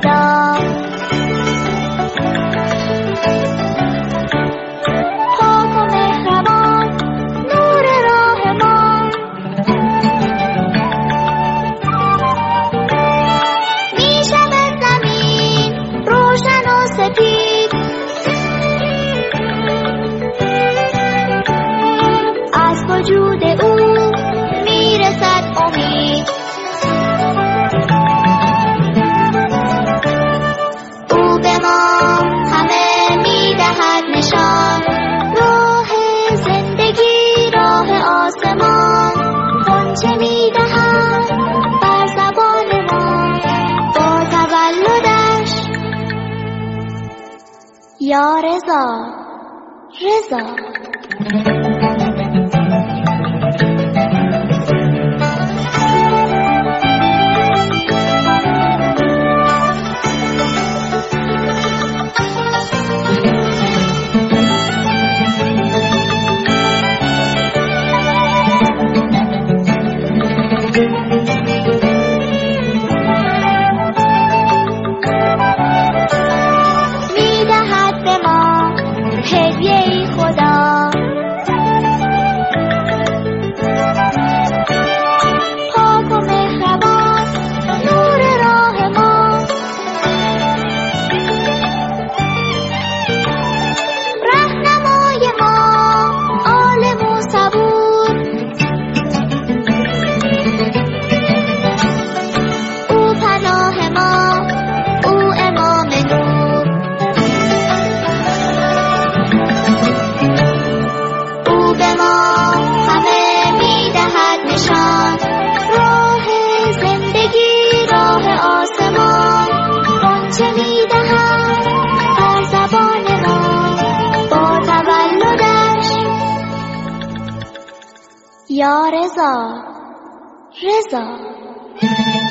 خدا. پاک و مهربان نور راه ما، میشود زمین روشن و سپید، از وجود او میرسد امید. او به ما همه میدهد نشان، راه زندگی راه آسمان. غنچه میدهد بر زبان ما با تولدش، یا رضا رضا. میدهد به ما هدیه‌ای خدا. پاک و مهربان نور راه ما، رهنمای ما عالم و صبور. او پناه ما، او امام نور. او به ما همه میدهد نشان، راه زندگی راه آسمان. غنچه میدهد بر زبان ما با تولدش، یا رضا رضا.